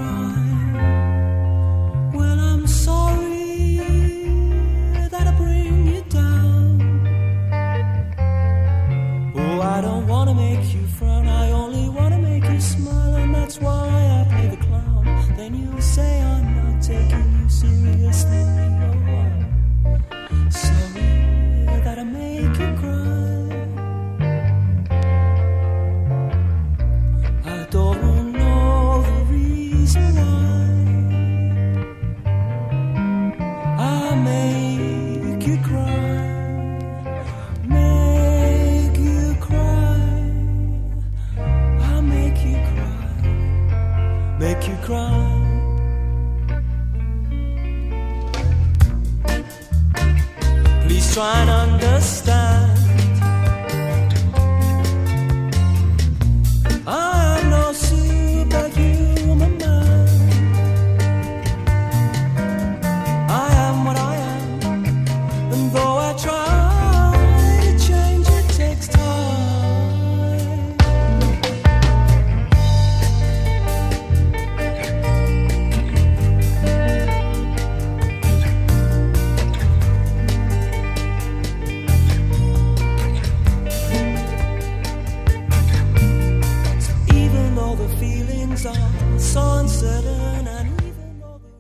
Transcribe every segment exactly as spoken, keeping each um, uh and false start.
cry. Well, I'm sorry that I bring you down. Oh, I don't want to make you frown, I only want to make you smile, and that's why I play the clown. Then you'll say I'm not taking you seriously. Oh, I'm sorry that I make you cry. I don't know the reason why I make you cry, make you cry, I make you cry, make you cry. Please try and understand, I am no superhuman man. I am what I am, and though I try to change, it takes time. Even though the feelings are so uncertain, and even though the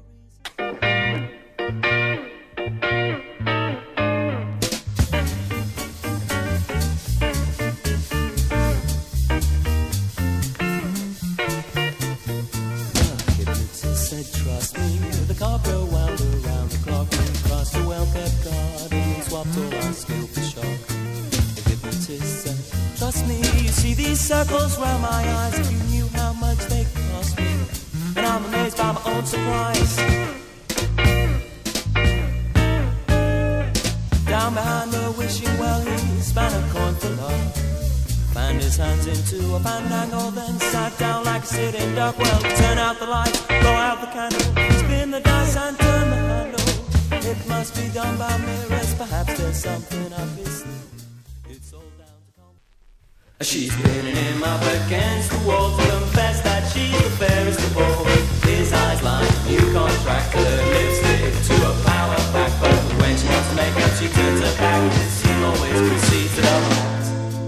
hypnotist said, trust me, the cobra wound around the clock. We crossed a well-kept garden and swapped all our skill for shock. The hypnotist said, trust me, you see these circles round my eyes. If you knew how much they cost me, and I'm amazed by my own surprise. Down behind the wishing well, he span a coin for love, fanned his hands into a fandangle, then sat down like a sitting duck. Well, turn out the lights, blow out the candle, spin the dice and turn the handle. It must be done by mirrors, perhaps there's something I'm missing. It's all down to confidence. She's pinning him up against the wall to confess that she's the fairest of all. His eyes like a new contract, her lipstick to a power back, but when she wants to make up, she turns her back. The scene always proceeds to the right.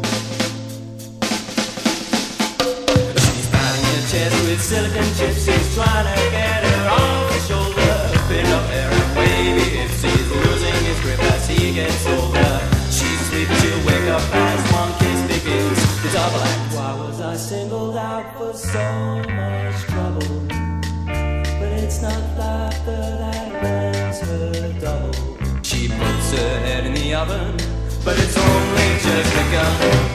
She's patting her chest with silicone chips, she's trying to get her off his shoulder. Pin up there and wavy if she's losing his grip as he gets older. She's asleep, she'll wake up as one kiss begins the double act. Why was I singled out for so much trouble? But it's not laughter that earns her double. She puts her head in the oven, but it's only just begun.